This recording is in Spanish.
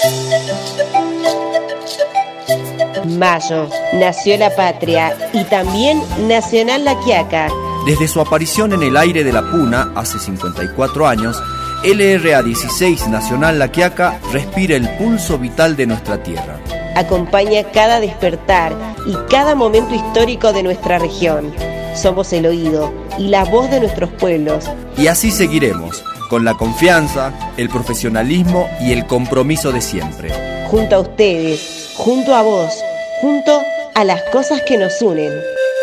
Mayo, nació la patria y también Nacional La Quiaca. Desde su aparición en el aire de la Puna hace 54 años, LRA-16 Nacional La Quiaca respira el pulso vital de nuestra tierra. Acompaña cada despertar y cada momento histórico de nuestra región. Somos el oído y la voz de nuestros pueblos. Y así seguiremos, con la confianza, el profesionalismo y el compromiso de siempre. Junto a ustedes, junto a vos, junto a las cosas que nos unen.